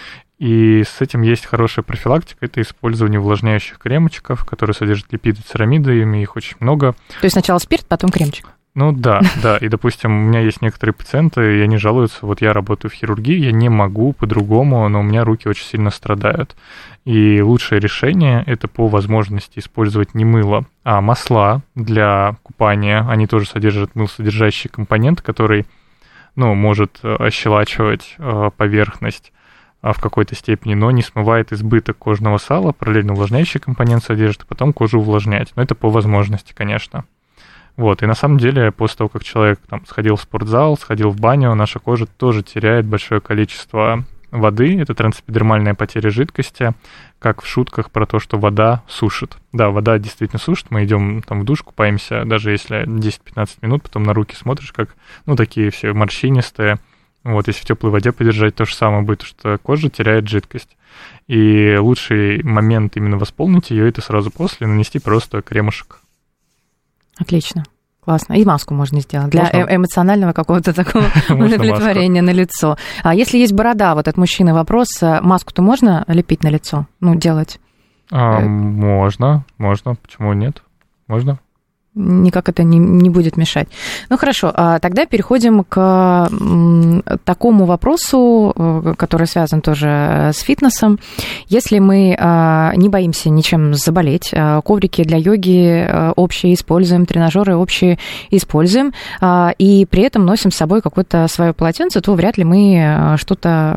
И с этим есть хорошая профилактика, это использование увлажняющих кремчиков, которые содержат липиды, церамиды, ими их очень много. То есть сначала спирт, потом кремчик? Ну да, да, и, допустим, у меня есть некоторые пациенты, и они жалуются, вот я работаю в хирургии, я не могу по-другому, но у меня руки очень сильно страдают. И лучшее решение – это по возможности использовать не мыло, а масла для купания. Они тоже содержат мылосодержащий компонент, который, ну, может ощелачивать поверхность в какой-то степени, но не смывает избыток кожного сала, параллельно увлажняющий компонент содержит, и потом кожу увлажнять. Но это по возможности, конечно. Вот, и на самом деле, после того, как человек там сходил в спортзал, сходил в баню, наша кожа тоже теряет большое количество воды, это трансэпидермальная потеря жидкости, как в шутках про то, что вода сушит. Да, вода действительно сушит, мы идем там в душ, купаемся, даже если десять-пятнадцать минут, потом на руки смотришь, как, ну, такие все морщинистые. Вот, если в теплой воде подержать, то же самое будет, что кожа теряет жидкость. И лучший момент именно восполнить ее, это сразу после нанести просто кремушек. Отлично. Классно. И маску можно сделать для можно. эмоционального какого-то такого удовлетворения на лицо. А если есть борода, вот от мужчины вопрос, маску-то можно лепить на лицо? Ну, делать? А, можно, можно. Почему нет? Можно. Никак это не, не будет мешать. Ну, хорошо, тогда переходим к такому вопросу, который связан тоже с фитнесом. Если мы не боимся ничем заболеть, коврики для йоги общие используем, тренажеры общие используем, и при этом носим с собой какое-то свое полотенце, то вряд ли мы что-то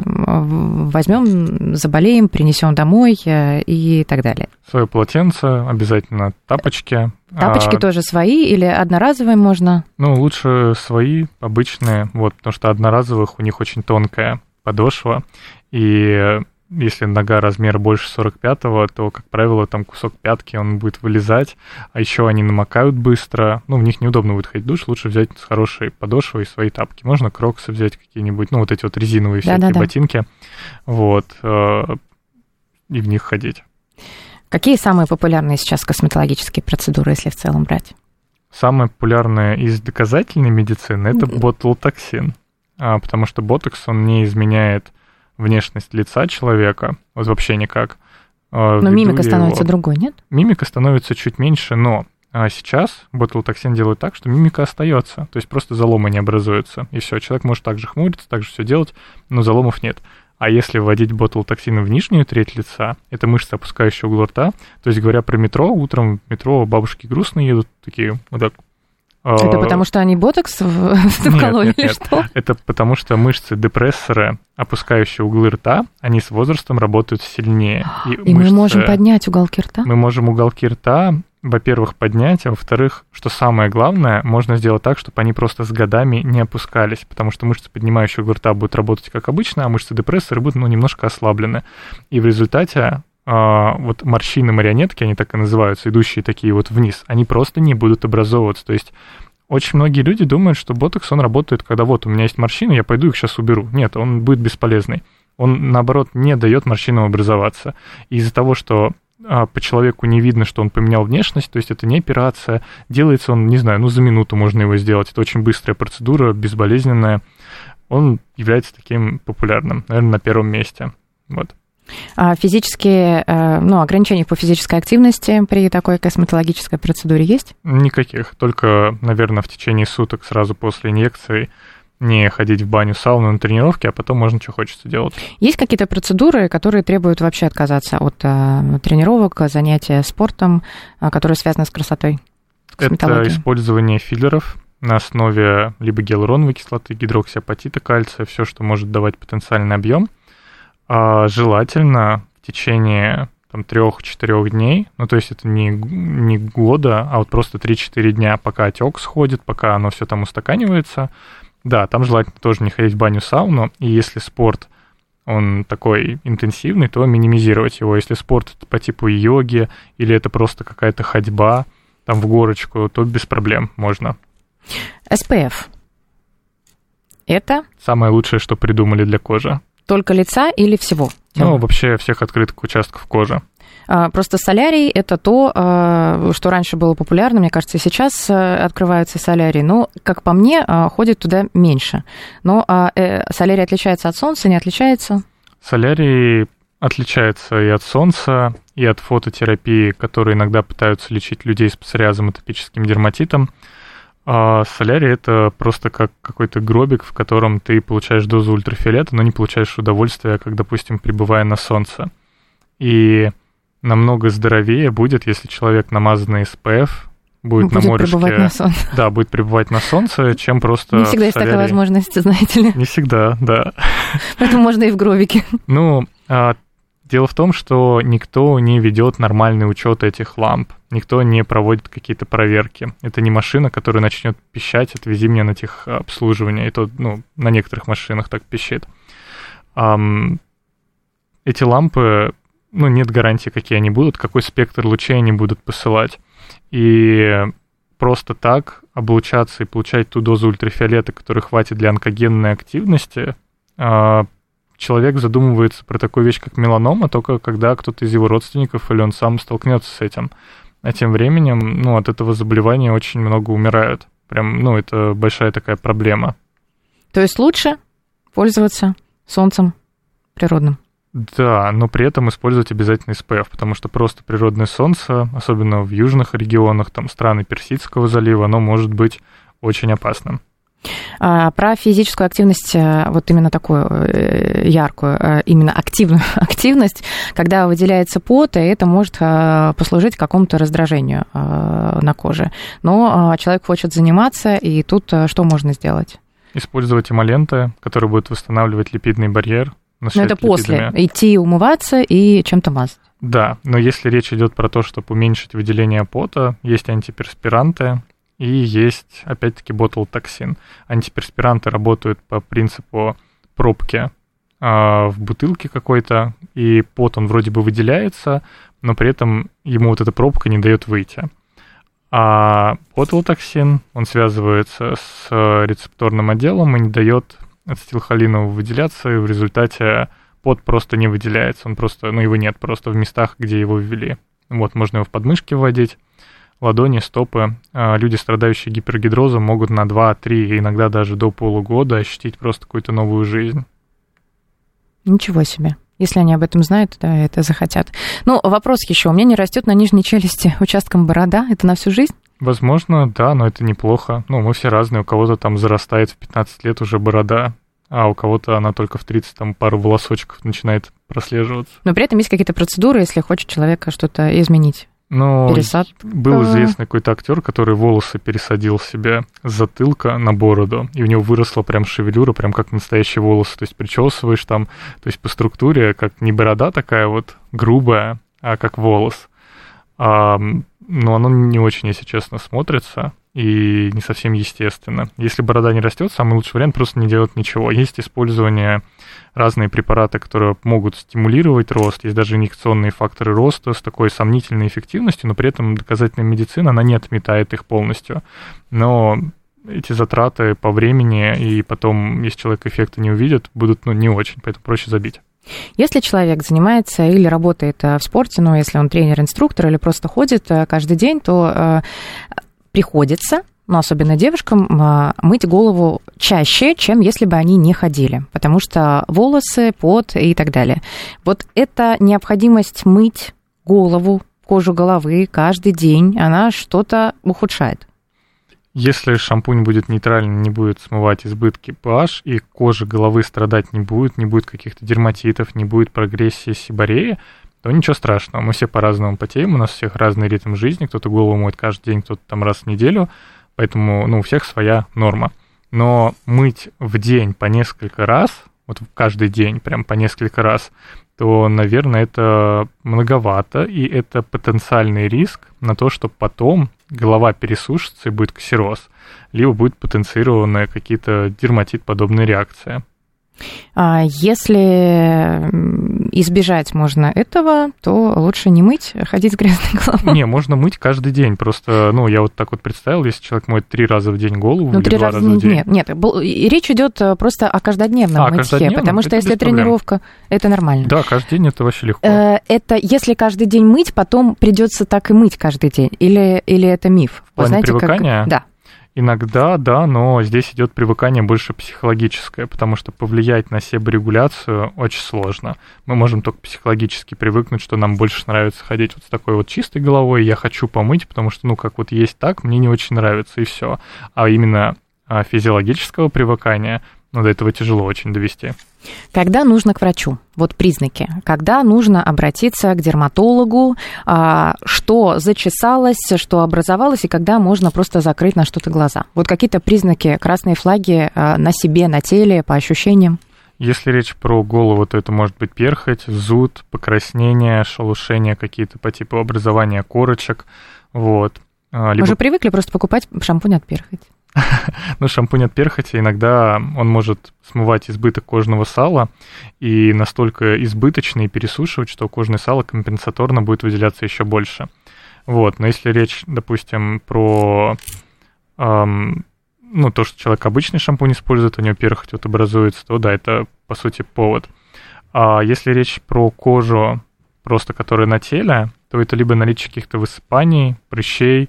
возьмем, заболеем, принесем домой и так далее. Свое полотенце, обязательно тапочки. Тапочки а, тоже свои или одноразовые можно? Ну, лучше свои, обычные, вот, потому что одноразовых у них очень тонкая подошва, и если нога размера больше сорок пятого, то, как правило, там кусок пятки, он будет вылезать, а еще они намокают быстро, ну, в них неудобно будет ходить в душ, лучше взять с хорошей подошвой свои тапки. Можно кроксы взять какие-нибудь, ну, вот эти вот резиновые всякие Да-да-да. ботинки, вот, и в них ходить. Какие самые популярные сейчас косметологические процедуры, если в целом брать? Самая популярная из доказательной медицины – это ботулотоксин, потому что ботокс, он не изменяет внешность лица человека, вот вообще никак. Но мимика становится его... другой, нет? Мимика становится чуть меньше, но сейчас ботулотоксин делает так, что мимика остается, то есть просто заломы не образуются, и все, человек может также хмуриться, также все делать, но заломов нет. А если вводить ботулотоксин в нижнюю треть лица, это мышца, опускающая угол рта, то есть, говоря про метро, утром в метро бабушки грустно едут, такие вот так. Это потому что они ботокс вкололи или что? Это потому что мышцы-депрессоры, опускающие углы рта, они с возрастом работают сильнее. И, и мышцы, мы можем поднять уголки рта? Мы можем уголки рта, во-первых, поднять, а во-вторых, что самое главное, можно сделать так, чтобы они просто с годами не опускались, потому что мышцы, поднимающие угол рта, будут работать как обычно, а мышцы-депрессоры будут, ну, немножко ослаблены. И в результате вот морщины-марионетки, они так и называются, идущие такие вот вниз, они просто не будут образовываться. То есть очень многие люди думают, что ботокс, он работает, когда вот у меня есть морщины, я пойду их сейчас уберу. Нет, он будет бесполезный. Он, наоборот, не дает морщинам образоваться. И из-за того, что а, по человеку не видно, что он поменял внешность, то есть это не операция, делается он, не знаю, ну за минуту можно его сделать. Это очень быстрая процедура, безболезненная. Он является таким популярным, наверное, на первом месте. Вот. А физические, ну, ограничения по физической активности при такой косметологической процедуре есть? Никаких, только, наверное, в течение суток сразу после инъекции не ходить в баню, сауну на тренировке, а потом можно что хочется делать. Есть какие-то процедуры, которые требуют вообще отказаться от э, тренировок, занятия спортом, э, которые связаны с красотой? Это использование филлеров на основе либо гиалуроновой кислоты, гидроксиапатита кальция, все, что может давать потенциальный объем. А желательно в течение там, трех-четырех дней, ну то есть это не, не года, а вот просто три-четыре дня, пока отек сходит, пока оно все там устаканивается. Да, там желательно тоже не ходить в баню, сауну, и если спорт, он такой интенсивный, то минимизировать его. Если спорт по типу йоги или это просто какая-то ходьба там в горочку, то без проблем можно. эс пэ эф. Это? Самое лучшее, что придумали для кожи. Только лица или всего? Ну, вообще всех открытых участков кожи. Просто солярий – это то, что раньше было популярно, мне кажется, и сейчас открывается солярий, но, как по мне, ходит туда меньше. Но солярий отличается от солнца, не отличается? Солярий отличается и от солнца, и от фототерапии, которые иногда пытаются лечить людей с псориазом, атопическим дерматитом. А солярий – это просто как какой-то гробик, в котором ты получаешь дозу ультрафиолета, но не получаешь удовольствия, как, допустим, пребывая на солнце. И намного здоровее будет, если человек, намазанный эс пэ эф, будет, будет на морешке... Пребывать на солнце. Да, будет пребывать на солнце, чем просто Не всегда есть солярий. Такая возможность, знаете ли. Не всегда, да. Поэтому можно и в гробике. Ну, дело в том, что никто не ведет нормальный учет этих ламп, никто не проводит какие-то проверки. Это не машина, которая начнет пищать, отвези меня на техобслуживание. И то, ну, на некоторых машинах так пищит. Um, эти лампы, ну, нет гарантии, какие они будут, какой спектр лучей они будут посылать. И просто так облучаться и получать ту дозу ультрафиолета, которой хватит для онкогенной активности, uh, человек задумывается про такую вещь, как меланома, только когда кто-то из его родственников или он сам столкнется с этим. А тем временем, ну, от этого заболевания очень много умирают. Прям, ну, это большая такая проблема. То есть лучше пользоваться солнцем природным? Да, но при этом использовать обязательно эс пэ эф, потому что просто природное солнце, особенно в южных регионах, там, страны Персидского залива, оно может быть очень опасным. Про физическую активность, вот именно такую яркую, именно активную активность, когда выделяется пот, и это может послужить какому-то раздражению на коже. Но человек хочет заниматься, и тут что можно сделать? Использовать эмоленты, которые будут восстанавливать липидный барьер. Но это после, липидами. Идти умываться и чем-то мазать. Да, но если речь идет про то, чтобы уменьшить выделение пота, есть антиперспиранты, и есть, опять-таки, ботулотоксин. Антиперспиранты работают по принципу пробки в бутылке какой-то, и пот, он вроде бы выделяется, но при этом ему вот эта пробка не дает выйти. А ботулотоксин, он связывается с рецепторным отделом и не дает ацетилхолину выделяться, и в результате пот просто не выделяется, он просто, ну, его нет просто в местах, где его ввели. Вот, можно его в подмышки вводить, ладони, стопы. Люди, страдающие гипергидрозом, могут на два-три, иногда даже до полугода ощутить просто какую-то новую жизнь. Ничего себе. Если они об этом знают, да, это захотят. Ну, вопрос еще. У меня не растет на нижней челюсти участком борода. Это на всю жизнь? Возможно, да, но это неплохо. Ну, мы все разные. У кого-то там зарастает в пятнадцать лет уже борода, а у кого-то она только в тридцать, там, пару волосочков начинает прослеживаться. Но при этом есть какие-то процедуры, если хочет человека что-то изменить. Ну, Пересадка. Был известный какой-то актер, который волосы пересадил себе с затылка на бороду, и у него выросла прям шевелюра, прям как настоящие волосы. То есть причесываешь там, то есть по структуре, как не борода такая вот грубая, а как волос. А, но оно не очень, если честно, смотрится и не совсем естественно. Если борода не растет, самый лучший вариант просто не делать ничего. Есть использование разные препараты, которые могут стимулировать рост. Есть даже инъекционные факторы роста с такой сомнительной эффективностью, но при этом доказательная медицина, она не отметает их полностью. Но эти затраты по времени, и потом, если человек эффекта не увидит, будут, ну, не очень, поэтому проще забить. Если человек занимается или работает в спорте, ну, если он тренер-инструктор или просто ходит каждый день, то приходится, ну, особенно девушкам, мыть голову чаще, чем если бы они не ходили, потому что волосы, пот и так далее. Вот эта необходимость мыть голову, кожу головы каждый день, она что-то ухудшает. Если шампунь будет нейтральный, не будет смывать избытки pH, и кожа головы страдать не будет, не будет каких-то дерматитов, не будет прогрессии сибореи, то ничего страшного. Мы все по-разному потеем, у нас у всех разный ритм жизни, кто-то голову моет каждый день, кто-то там раз в неделю, поэтому, ну, у всех своя норма. Но мыть в день по несколько раз, вот каждый день прям по несколько раз, то, наверное, это многовато, и это потенциальный риск на то, что потом голова пересушится и будет ксероз, либо будет потенцированы какие-то дерматит-подобные реакции. Если избежать можно этого, то лучше не мыть, ходить с грязной головой. Не, можно мыть каждый день. Просто, ну, я вот так вот представил, если человек моет три раза в день голову, ну, или три два раза, раза в день. Нет, нет, речь идет просто о каждодневном а, мытье, каждодневном? Потому что это если тренировка, это нормально. Да, каждый день это вообще легко. Это если каждый день мыть, потом придется так и мыть каждый день? Или, или это миф? В плане знаете, привыкания? Как... Да. Иногда, да, но здесь идет привыкание больше психологическое, потому что повлиять на себорегуляцию очень сложно. Мы можем только психологически привыкнуть, что нам больше нравится ходить вот с такой вот чистой головой, я хочу помыть, потому что, ну, как вот есть так, мне не очень нравится, и все. А именно физиологического привыкания, ну, до этого тяжело очень довести. Когда нужно к врачу? Вот признаки. Когда нужно обратиться к дерматологу, что зачесалось, что образовалось, и когда можно просто закрыть на что-то глаза? Вот какие-то признаки, красные флаги на себе, на теле, по ощущениям? Если речь про голову, то это может быть перхоть, зуд, покраснение, шелушения какие-то по типу образования корочек. Вот. Либо... Мы уже привыкли просто покупать шампунь от перхоти. Ну, шампунь от перхоти иногда он может смывать избыток кожного сала и настолько избыточный и пересушивать, что кожное сало компенсаторно будет выделяться еще больше. Вот, но если речь, допустим, про эм, ну, то, что человек обычный шампунь использует, у него перхоть вот образуется, то да, это, по сути, повод. А если речь про кожу, просто которая на теле, то это либо наличие каких-то высыпаний, прыщей,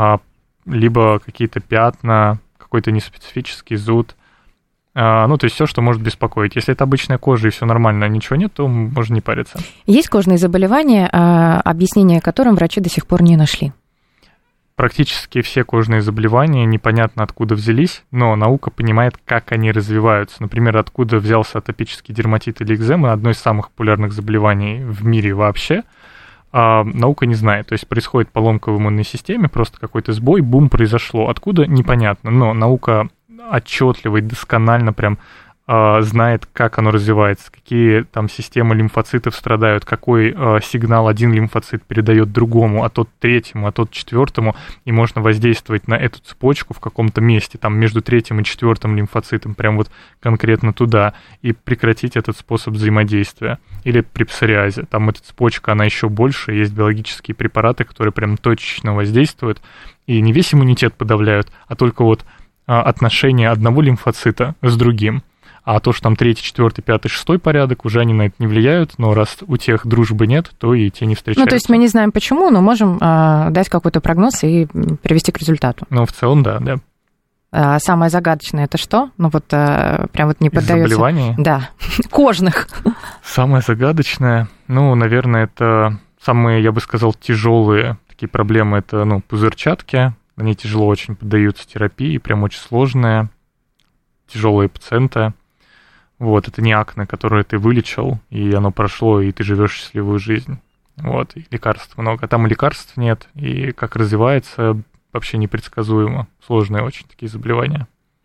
либо какие-то пятна, какой-то неспецифический зуд. Ну, то есть все, что может беспокоить. Если это обычная кожа и все нормально, ничего нет, то можно не париться. Есть кожные заболевания, объяснения которым врачи до сих пор не нашли? Практически все кожные заболевания непонятно откуда взялись, но наука понимает, как они развиваются. Например, откуда взялся атопический дерматит или экзема, одно из самых популярных заболеваний в мире вообще. А наука не знает. То есть происходит поломка в иммунной системе, просто какой-то сбой, бум, произошло. Откуда? Непонятно. Но наука отчетливо и досконально прям знает, как оно развивается, какие там системы лимфоцитов страдают, какой э, сигнал один лимфоцит передает другому, а тот третьему, а тот четвертому, и можно воздействовать на эту цепочку в каком-то месте, там между третьим и четвертым лимфоцитом, прям вот конкретно туда, и прекратить этот способ взаимодействия. Или при псориазе, там эта цепочка, она еще больше, есть биологические препараты, которые прям точечно воздействуют, и не весь иммунитет подавляют, а только вот э, отношение одного лимфоцита с другим. А то, что там третий, четвертый, пятый, шестой порядок, уже они на это не влияют, но раз у тех дружбы нет, то и те не встречаются. Ну, то есть мы не знаем почему, но можем э, дать какой-то прогноз и привести к результату. Ну, в целом, да, да. А самое загадочное это что? Ну, вот э, прям вот не поддается. Заболеваний? Да, кожных. Самое загадочное, ну, наверное, это самые, я бы сказал, тяжелые такие проблемы, это, ну, пузырчатки, они тяжело очень поддаются терапии, прям очень сложные, тяжелые пациенты. Вот, это не акне, которое ты вылечил, и оно прошло, и ты живешь счастливую жизнь. Вот, и лекарств много. А там и лекарств нет, и как развивается, вообще непредсказуемо. Сложные очень такие заболевания.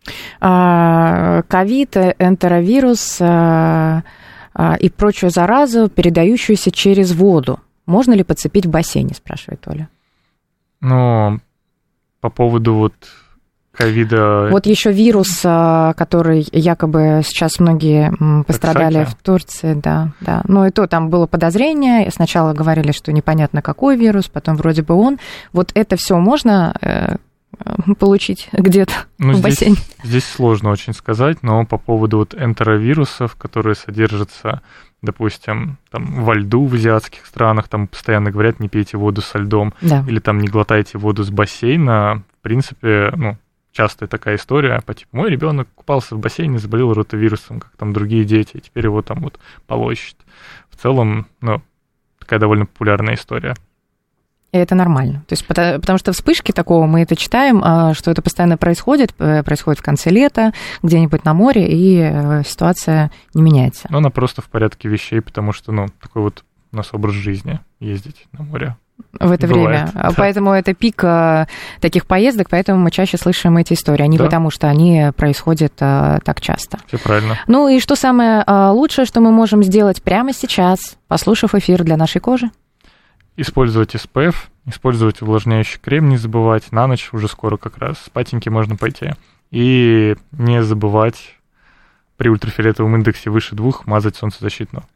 Ковид, энтеровирус и прочую заразу, передающуюся через воду. Можно ли подцепить в бассейне, спрашивает Оля. Ну, по поводу вот... ковида. Вот еще вирус, который якобы сейчас многие пострадали Таксаки. В Турции, да, да. Ну и то там было подозрение. Сначала говорили, что непонятно какой вирус, потом вроде бы он. Вот это все можно э, получить где-то ну, в здесь, бассейне? Здесь сложно очень сказать, но по поводу вот энтеровирусов, которые содержатся, допустим, там во льду в азиатских странах, там постоянно говорят, не пейте воду со льдом, да. Или там не глотайте воду с бассейна. В принципе, ну, частая такая история, по типу, мой ребенок купался в бассейне, заболел ротавирусом, как там другие дети, и теперь его там вот полощет. В целом, ну, такая довольно популярная история. И это нормально. То есть, потому, потому что вспышки такого, мы это читаем, что это постоянно происходит, происходит в конце лета, где-нибудь на море, и ситуация не меняется. Ну, она просто в порядке вещей, потому что, ну, такой вот у нас образ жизни, ездить на море. В это Бывает, время. Да. Поэтому это пик а, таких поездок, поэтому мы чаще слышим эти истории, а не да. потому, что они происходят а, так часто. Все правильно. Ну и что самое а, лучшее, что мы можем сделать прямо сейчас, послушав эфир для нашей кожи? Использовать эс пэ эф, использовать увлажняющий крем, не забывать. На ночь уже скоро как раз спатеньки можно пойти. И не забывать при ультрафиолетовом индексе выше двух мазать солнцезащитную.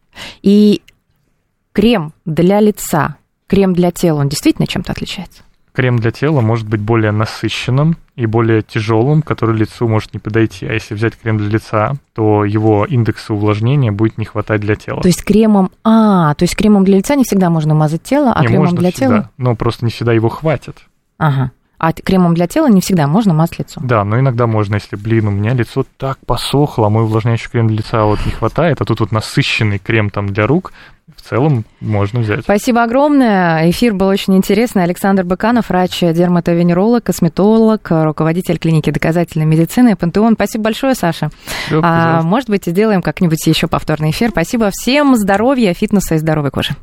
И крем для лица, крем для тела, он действительно чем-то отличается? Крем для тела может быть более насыщенным и более тяжелым, который лицу может не подойти. А если взять крем для лица, то его индекса увлажнения будет не хватать для тела. То есть кремом... А, то есть кремом для лица не всегда можно мазать тело, а не, кремом можно для всегда, тела... но просто не всегда его хватит. Ага. А кремом для тела не всегда можно мазать лицо? Да, но иногда можно, если, блин, у меня лицо так посохло, а мой увлажняющий крем для лица вот не хватает, а тут вот насыщенный крем там для рук, в целом можно взять. Спасибо огромное. Эфир был очень интересный. Александр Быканов, врач-дерматовенеролог, косметолог, руководитель клиники доказательной медицины «Пантеон». Спасибо большое, Саша. Все, а, может быть, сделаем как-нибудь еще повторный эфир. Спасибо всем. Здоровья, фитнеса и здоровой кожи.